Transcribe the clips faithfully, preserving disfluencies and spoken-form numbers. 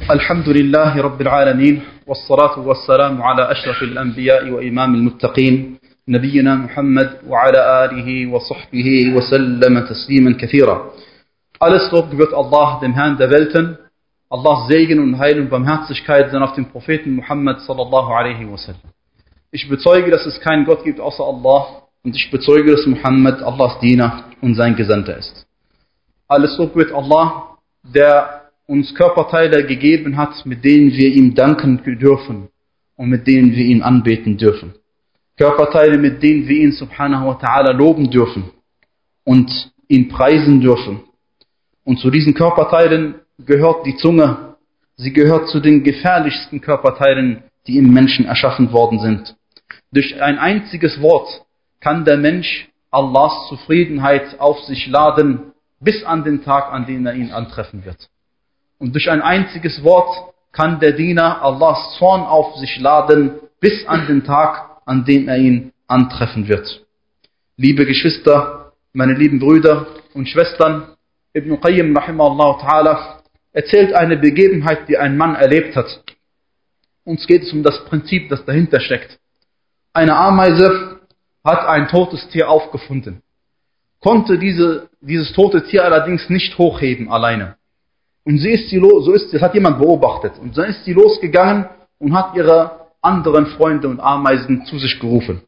الحمد لله رب العالمين والصلاة والسلام على أشرف الأنبياء وإمام المتقين نبينا محمد وعلى آله وصحبه وسلم تسليما كثيرا. Alles Lob gebührt Allah, dem Herrn der Welten. Allahs Segen und Heil und Barmherzigkeit sind auf den Propheten Muhammad sallallahu alaihi wasallam. Ich bezeuge, dass es keinen Gott gibt außer Allah und ich bezeuge, dass Muhammad Allahs Diener und sein Gesandter ist. Alles Lob gebührt Allah, der uns Körperteile gegeben hat, mit denen wir ihm danken dürfen und mit denen wir ihn anbeten dürfen. Körperteile, mit denen wir ihn subhanahu wa ta'ala loben dürfen und ihn preisen dürfen. Und zu diesen Körperteilen gehört die Zunge. Sie gehört zu den gefährlichsten Körperteilen, die im Menschen erschaffen worden sind. Durch ein einziges Wort kann der Mensch Allahs Zufriedenheit auf sich laden, bis an den Tag, an dem er ihn antreffen wird. Und durch ein einziges Wort kann der Diener Allahs Zorn auf sich laden, bis an den Tag, an dem er ihn antreffen wird. Liebe Geschwister, meine lieben Brüder und Schwestern, Ibn Qayyim rahimahullah ta'ala erzählt eine Begebenheit, die ein Mann erlebt hat. Uns geht es um das Prinzip, das dahinter steckt. Eine Ameise hat ein totes Tier aufgefunden, konnte diese, dieses tote Tier allerdings nicht hochheben alleine. Und sie ist sie los, so ist, das hat jemand beobachtet. Und dann ist sie losgegangen und hat ihre anderen Freunde und Ameisen zu sich gerufen.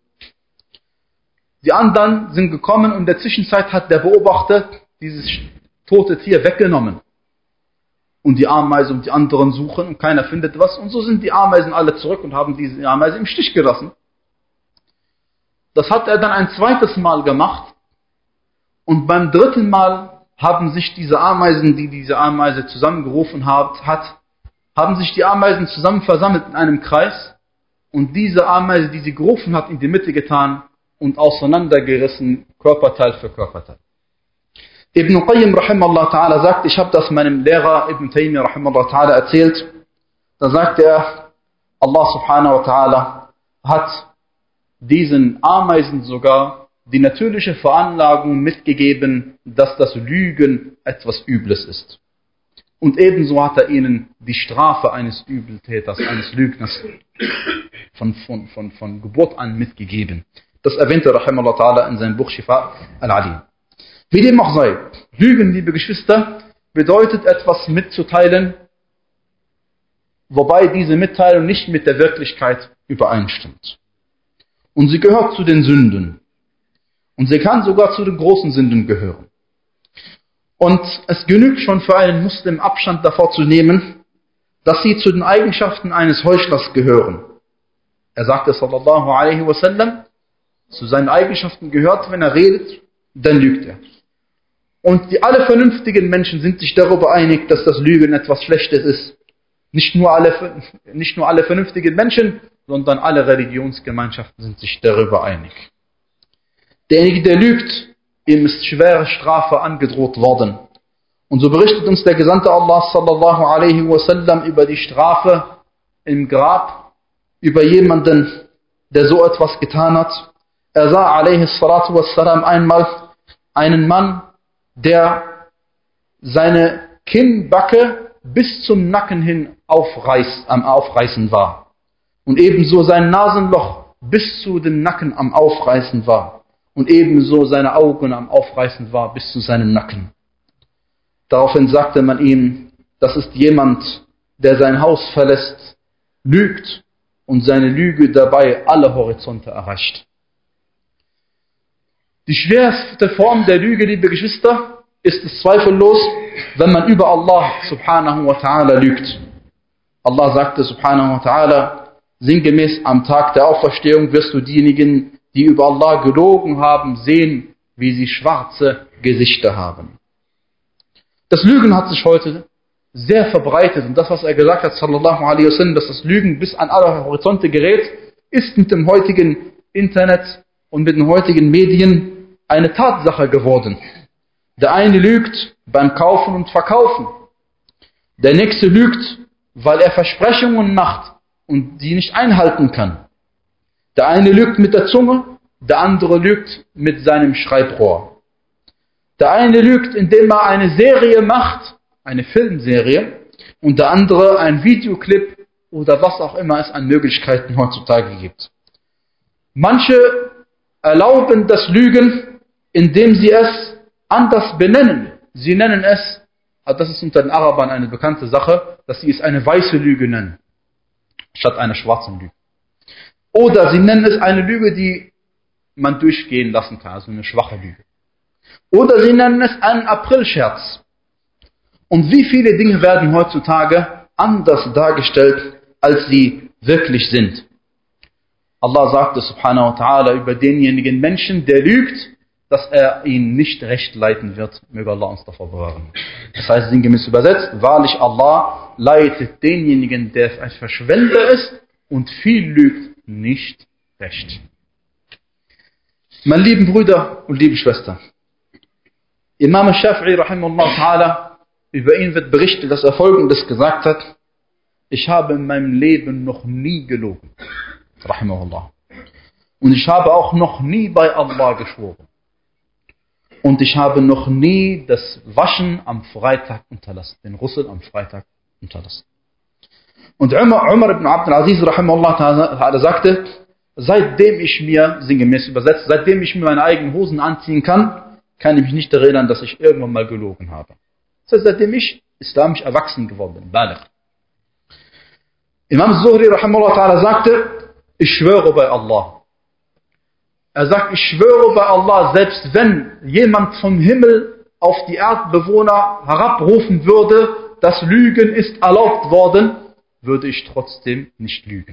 Die anderen sind gekommen und in der Zwischenzeit hat der Beobachter dieses tote Tier weggenommen. Und die Ameisen und die anderen suchen und keiner findet was. Und so sind die Ameisen alle zurück und haben diese Ameise im Stich gelassen. Das hat er dann ein zweites Mal gemacht. Und beim dritten Mal haben sich diese Ameisen, die diese Ameise zusammengerufen hat, hat, haben sich die Ameisen zusammen versammelt in einem Kreis und diese Ameise, die sie gerufen hat, in die Mitte getan und auseinandergerissen, Körperteil für Körperteil. Ibn Qayyim rahimahullah ta'ala sagt, ich habe das meinem Lehrer Ibn Taymiyyah rahimahullah ta'ala erzählt, da sagt er, Allah subhanahu wa ta'ala hat diesen Ameisen sogar die natürliche Veranlagung mitgegeben, dass das Lügen etwas Übles ist. Und ebenso hat er ihnen die Strafe eines Übeltäters, eines Lügners von, von, von, von Geburt an mitgegeben. Das erwähnte Rahimahullah Ta'ala in seinem Buch Shifa al-Alim. Wie dem auch sei, Lügen, liebe Geschwister, bedeutet etwas mitzuteilen, wobei diese Mitteilung nicht mit der Wirklichkeit übereinstimmt. Und sie gehört zu den Sünden. Und sie kann sogar zu den großen Sünden gehören. Und es genügt schon für einen Muslim Abstand davor zu nehmen, dass sie zu den Eigenschaften eines Heuchlers gehören. Er sagte sallallahu alaihi wasallam, zu seinen Eigenschaften gehört, wenn er redet, dann lügt er. Und die alle vernünftigen Menschen sind sich darüber einig, dass das Lügen etwas Schlechtes ist. Nicht nur alle, nicht nur alle vernünftigen Menschen, sondern alle Religionsgemeinschaften sind sich darüber einig. Derjenige, der lügt, ihm ist schwere Strafe angedroht worden. Und so berichtet uns der Gesandte Allah sallallahu alaihi wasallam über die Strafe im Grab, über jemanden, der so etwas getan hat. Er sah alaihi salatu wassalam einmal einen Mann, der seine Kinnbacke bis zum Nacken hin aufreiß, am Aufreißen war. Und ebenso sein Nasenloch bis zu den Nacken am Aufreißen war. Und ebenso seine Augen am Aufreißen war bis zu seinem Nacken. Daraufhin sagte man ihm, das ist jemand, der sein Haus verlässt, lügt und seine Lüge dabei alle Horizonte erreicht. Die schwerste Form der Lüge, liebe Geschwister, ist es zweifellos, wenn man über Allah subhanahu wa ta'ala lügt. Allah sagte subhanahu wa ta'ala, sinngemäß am Tag der Auferstehung wirst du diejenigen, die über Allah gelogen haben, sehen, wie sie schwarze Gesichter haben. Das Lügen hat sich heute sehr verbreitet und das, was er gesagt hat, sallallahu alaihi wasallam, dass das Lügen bis an alle Horizonte gerät, ist mit dem heutigen Internet und mit den heutigen Medien eine Tatsache geworden. Der eine lügt beim Kaufen und Verkaufen. Der nächste lügt, weil er Versprechungen macht und die nicht einhalten kann. Der eine lügt mit der Zunge, der andere lügt mit seinem Schreibrohr. Der eine lügt, indem er eine Serie macht, eine Filmserie, und der andere ein Videoclip oder was auch immer es an Möglichkeiten heutzutage gibt. Manche erlauben das Lügen, indem sie es anders benennen. Sie nennen es, das ist unter den Arabern eine bekannte Sache, dass sie es eine weiße Lüge nennen, statt einer schwarzen Lüge. Oder sie nennen es eine Lüge, die man durchgehen lassen kann, also eine schwache Lüge. Oder sie nennen es einen Aprilscherz. Und wie viele Dinge werden heutzutage anders dargestellt, als sie wirklich sind. Allah sagte subhanahu wa ta'ala über denjenigen Menschen, der lügt, dass er ihn nicht recht leiten wird. Möge Allah uns davor bewahren. Das heißt, sinngemäß übersetzt, wahrlich Allah leitet denjenigen, der ein Verschwender ist und viel lügt, nicht recht. Meine lieben Brüder und liebe Schwestern, Imam Shafi'i rahimahullah ta'ala, über ihn wird berichtet, dass er Folgendes gesagt hat: Ich habe in meinem Leben noch nie gelogen, rahimahullah. Und ich habe auch noch nie bei Allah geschworen. Und ich habe noch nie das Waschen am Freitag unterlassen, den Ghusl am Freitag unterlassen. Und Umar, Umar ibn Abdul Aziz rahimahullah ta'ala sagte, seitdem ich mir, sinngemäß übersetzt, seitdem ich mir meine eigenen Hosen anziehen kann, kann ich mich nicht erinnern, dass ich irgendwann mal gelogen habe. Das heißt, seitdem ich islamisch erwachsen geworden bin, Baligh. Imam Zuhri rahimahullah ta'ala sagte, ich schwöre bei Allah. Er sagt, ich schwöre bei Allah, selbst wenn jemand vom Himmel auf die Erdbewohner herabrufen würde, das Lügen ist erlaubt worden, würde ich trotzdem nicht lügen.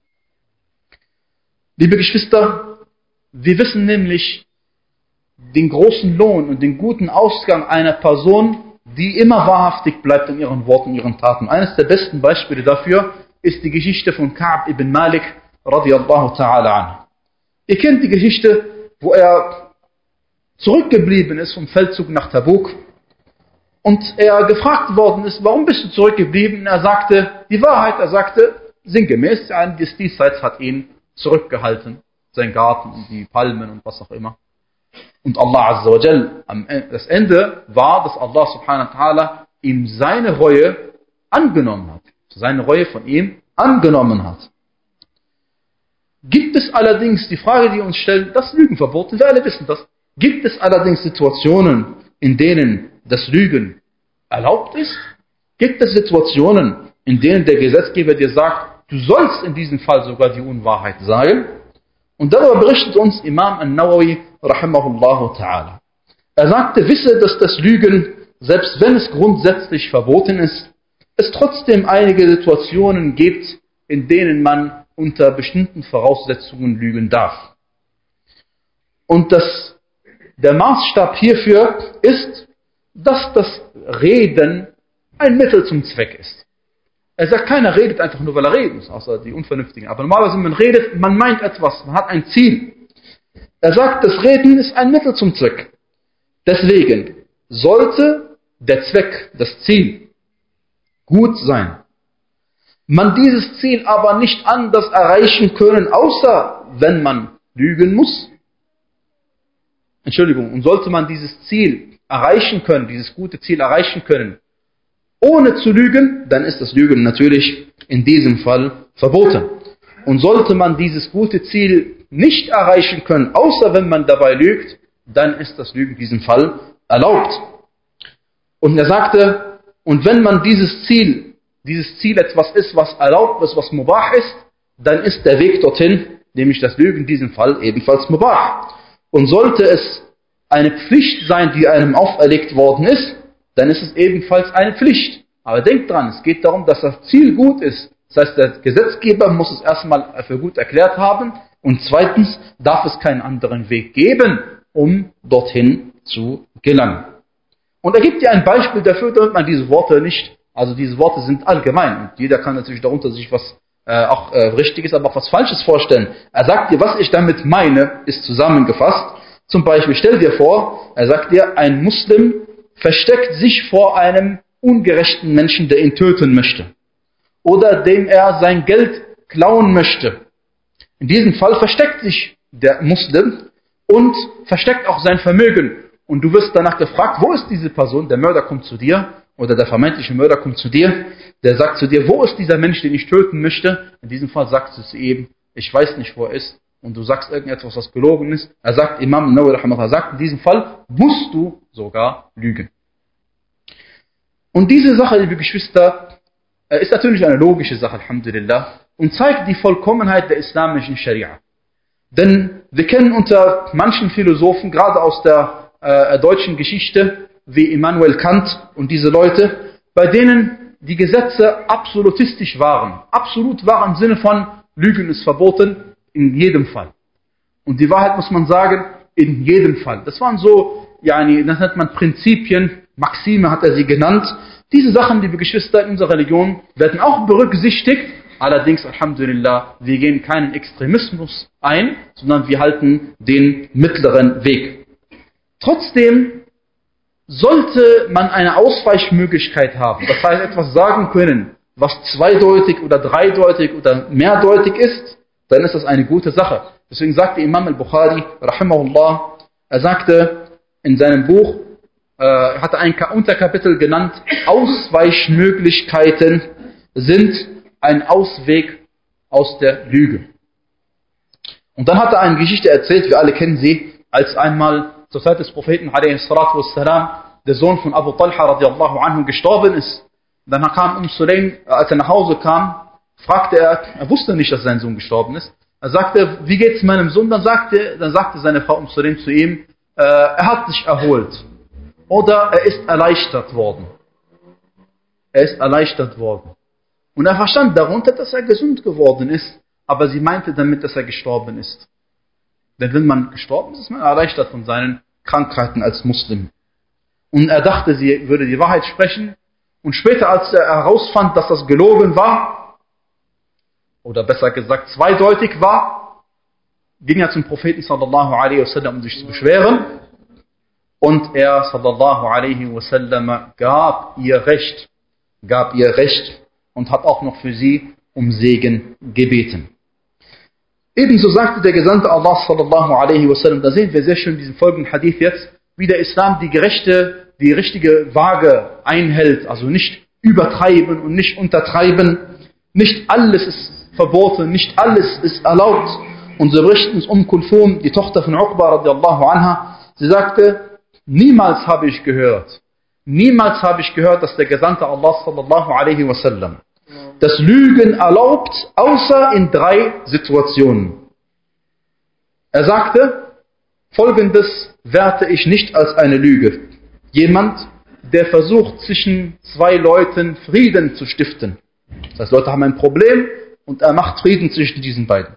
Liebe Geschwister, wir wissen nämlich den großen Lohn und den guten Ausgang einer Person, die immer wahrhaftig bleibt in ihren Worten, ihren Taten. Eines der besten Beispiele dafür ist die Geschichte von Ka'b ibn Malik radiyallahu ta'ala anhu. Ihr kennt die Geschichte, wo er zurückgeblieben ist vom Feldzug nach Tabuk und er gefragt worden ist, warum bist du zurückgeblieben? Er sagte die Wahrheit, er sagte sinngemäß, das Diesseits hat ihn zurückgehalten, sein Garten und die Palmen und was auch immer. Und Allah Azza wa Jal, das Ende war, dass Allah subhanahu wa ta'ala ihm seine Reue angenommen hat, seine Reue von ihm angenommen hat. Gibt es allerdings, die Frage, die uns stellen, das Lügen verboten, wir alle wissen das, gibt es allerdings Situationen, in denen das Lügen erlaubt ist? Gibt es Situationen, in denen der Gesetzgeber dir sagt, du sollst in diesem Fall sogar die Unwahrheit sagen? Und darüber berichtet uns Imam An-Nawawi rahimahullahu ta'ala. Er sagte, wisse, dass das Lügen, selbst wenn es grundsätzlich verboten ist, es trotzdem einige Situationen gibt, in denen man unter bestimmten Voraussetzungen lügen darf. Und das, der Maßstab hierfür ist, dass das Reden ein Mittel zum Zweck ist. Er sagt, keiner redet einfach nur, weil er reden muss, außer die Unvernünftigen. Aber normalerweise, wenn man redet, man meint etwas, man hat ein Ziel. Er sagt, das Reden ist ein Mittel zum Zweck. Deswegen sollte der Zweck, das Ziel, gut sein. Man dieses Ziel aber nicht anders erreichen können, außer wenn man lügen muss. Entschuldigung, und sollte man dieses Ziel erreichen können, dieses gute Ziel erreichen können, ohne zu lügen, dann ist das Lügen natürlich in diesem Fall verboten. Und sollte man dieses gute Ziel nicht erreichen können, außer wenn man dabei lügt, dann ist das Lügen in diesem Fall erlaubt. Und er sagte, und wenn man dieses Ziel dieses Ziel etwas ist, was erlaubt ist, was mubah ist, dann ist der Weg dorthin, nämlich das Lügen in diesem Fall ebenfalls mubah. Und sollte es eine Pflicht sein, die einem auferlegt worden ist, dann ist es ebenfalls eine Pflicht. Aber denkt dran, es geht darum, dass das Ziel gut ist. Das heißt, der Gesetzgeber muss es erstmal für gut erklärt haben und zweitens darf es keinen anderen Weg geben, um dorthin zu gelangen. Und er gibt dir ein Beispiel dafür, damit man diese Worte nicht Also diese Worte sind allgemein und jeder kann natürlich darunter sich was äh, auch äh, Richtiges, aber auch was Falsches vorstellen. Er sagt dir, was ich damit meine, ist zusammengefasst. Zum Beispiel, stell dir vor, er sagt dir, ein Muslim versteckt sich vor einem ungerechten Menschen, der ihn töten möchte. Oder dem er sein Geld klauen möchte. In diesem Fall versteckt sich der Muslim und versteckt auch sein Vermögen. Und du wirst danach gefragt, wo ist diese Person? Der Mörder kommt zu dir oder der vermeintliche Mörder kommt zu dir, der sagt zu dir, wo ist dieser Mensch, den ich töten möchte? In diesem Fall sagst du zu ihm, ich weiß nicht, wo er ist. Und du sagst irgendetwas, was gelogen ist. Er sagt, Imam Nawawi rahimahullah sagt, in diesem Fall musst du sogar lügen. Und diese Sache, liebe Geschwister, ist natürlich eine logische Sache, alhamdulillah, und zeigt die Vollkommenheit der islamischen Scharia. Denn wir kennen unter manchen Philosophen, gerade aus der äh, deutschen Geschichte, wie Immanuel Kant und diese Leute, bei denen die Gesetze absolutistisch waren. Absolut waren im Sinne von, Lügen ist verboten, in jedem Fall. Und die Wahrheit muss man sagen, in jedem Fall. Das waren so, yani, das nennt man Prinzipien, Maxime hat er sie genannt. Diese Sachen, liebe Geschwister, in unserer Religion werden auch berücksichtigt. Allerdings, alhamdulillah, wir gehen keinen Extremismus ein, sondern wir halten den mittleren Weg. Trotzdem sollte man eine Ausweichmöglichkeit haben. Das heißt, etwas sagen können, was zweideutig oder dreideutig oder mehrdeutig ist, dann ist das eine gute Sache. Deswegen sagte Imam al-Bukhari, rahimahullah, er sagte in seinem Buch, äh, hatte ein Unterkapitel genannt, Ausweichmöglichkeiten sind ein Ausweg aus der Lüge. Und dann hat er eine Geschichte erzählt, wir alle kennen sie, als einmal zur Zeit des Propheten, alaihi salatu wassalam, der Sohn von Abu Talha radiallahu anhu gestorben ist. Dann kam Um Sulaim, als er nach Hause kam, fragte er, er wusste nicht, dass sein Sohn gestorben ist. Er sagte, wie geht's meinem Sohn? Dann sagte, dann sagte seine Frau Um Sulaim zu ihm, äh, er hat sich erholt. Oder er ist erleichtert worden. Er ist erleichtert worden. Und er verstand darunter, dass er gesund geworden ist, aber sie meinte damit, dass er gestorben ist. Denn wenn man gestorben ist, ist man erleichtert von seinen Krankheiten als Muslim. Und er dachte, sie würde die Wahrheit sprechen. Und später, als er herausfand, dass das gelogen war, oder besser gesagt zweideutig war, ging er zum Propheten sallallahu alaihi wasallam, um sich zu beschweren. Und er sallallahu alaihi wasallam gab ihr Recht, gab ihr Recht und hat auch noch für sie um Segen gebeten. Ebenso sagte der Gesandte Allah sallallahu alaihi wasallam, da sehen wir sehr schön diesen folgenden Hadith jetzt, wie der Islam die gerechte, die richtige Waage einhält, also nicht übertreiben und nicht untertreiben, nicht alles ist verboten, nicht alles ist erlaubt. Und so berichten es Um Kulthum, die Tochter von Uqba radiallahu anha, sie sagte, niemals habe ich gehört, niemals habe ich gehört, dass der Gesandte Allah sallallahu alaihi wasallam das Lügen erlaubt, außer in drei Situationen. Er sagte, Folgendes werte ich nicht als eine Lüge. Jemand, der versucht, zwischen zwei Leuten Frieden zu stiften. Das heißt, Leute haben ein Problem und er macht Frieden zwischen diesen beiden.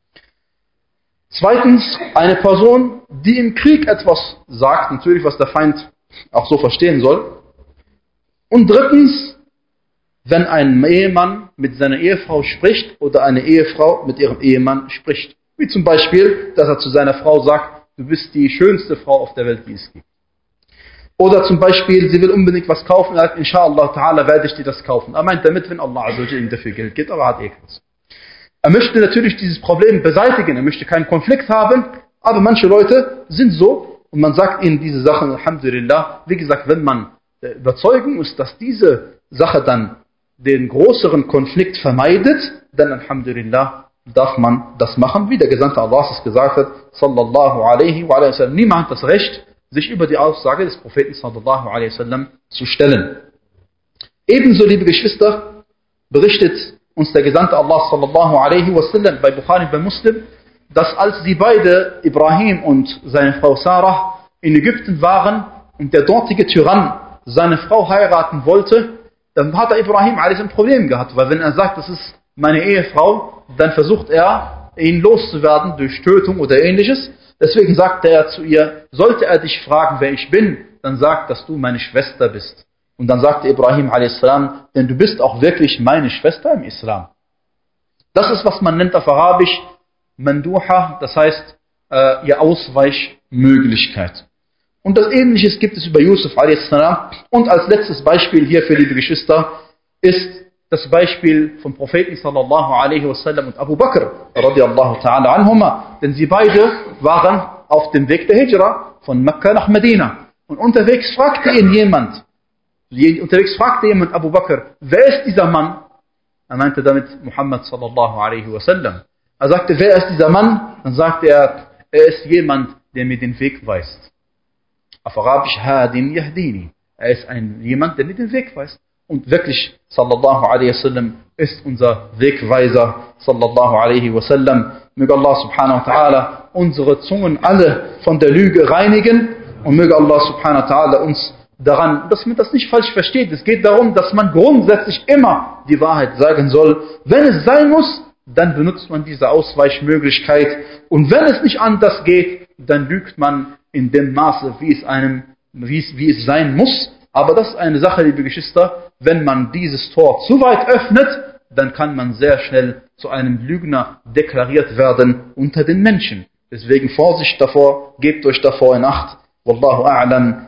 Zweitens, eine Person, die im Krieg etwas sagt, natürlich, was der Feind auch so verstehen soll. Und drittens, wenn ein Ehemann mit seiner Ehefrau spricht oder eine Ehefrau mit ihrem Ehemann spricht. Wie zum Beispiel, dass er zu seiner Frau sagt, du bist die schönste Frau auf der Welt, die es gibt. Oder zum Beispiel, sie will unbedingt was kaufen, er sagt, inshallah ta'ala werde ich dir das kaufen. Er meint damit, wenn Allah ihm dafür Geld gibt, aber er hat eh keins. Er möchte natürlich dieses Problem beseitigen, er möchte keinen Konflikt haben, aber manche Leute sind so und man sagt ihnen diese Sachen, alhamdulillah, wie gesagt, wenn man der Überzeugung ist, dass diese Sache dann den größeren Konflikt vermeidet, dann alhamdulillah darf man das machen, wie der Gesandte Allah es gesagt hat, sallallahu alaihi wa sallam. Niemand hat das Recht, sich über die Aussage des Propheten sallallahu alaihi wa sallam zu stellen. Ebenso, liebe Geschwister, berichtet uns der Gesandte Allah sallallahu alaihi wa sallam bei Bukhari, bei Muslim, dass als sie beide, Ibrahim und seine Frau Sarah, in Ägypten waren und der dortige Tyrann seine Frau heiraten wollte, dann hat er Ibrahim ein Problem gehabt, weil wenn er sagt, das ist meine Ehefrau, dann versucht er, ihn loszuwerden durch Tötung oder ähnliches. Deswegen sagte er zu ihr, sollte er dich fragen, wer ich bin, dann sag, dass du meine Schwester bist. Und dann sagte Ibrahim a s, denn du bist auch wirklich meine Schwester im Islam. Das ist, was man nennt auf Arabisch Manduha, das heißt, äh, ihr Ausweichmöglichkeit. Und das Ähnliches gibt es über Yusuf a s. Und als letztes Beispiel hierfür, liebe Geschwister, ist das Beispiel vom Propheten sallallahu alaihi wasallam und Abu Bakr radiallahu ta'ala anhuma. Denn sie beide waren auf dem Weg der Hijra von Mekka nach Medina. Und unterwegs fragte ihn jemand, Unterwegs fragte jemand Abu Bakr, wer ist dieser Mann? Er meinte damit Muhammad sallallahu alaihi wasallam. Er sagte, wer ist dieser Mann? Dann sagte er, er ist jemand, der mir den Weg weist. Auf Arabisch, Hadin Yahdini. Er ist ein, jemand, der mir den Weg weist. Und wirklich, sallallahu alaihi wasallam, ist unser Wegweiser, sallallahu alaihi wasallam. Möge Allah subhanahu wa ta'ala unsere Zungen alle von der Lüge reinigen und möge Allah subhanahu wa ta'ala uns daran, dass man das nicht falsch versteht. Es geht darum, dass man grundsätzlich immer die Wahrheit sagen soll. Wenn es sein muss, dann benutzt man diese Ausweichmöglichkeit. Und wenn es nicht anders geht, dann lügt man in dem Maße, wie es einem, wie es, wie es sein muss. Aber das ist eine Sache, liebe Geschwister, wenn man dieses Tor zu weit öffnet, dann kann man sehr schnell zu einem Lügner deklariert werden unter den Menschen. Deswegen Vorsicht davor, gebt euch davor in Acht. Wallahu a'lam.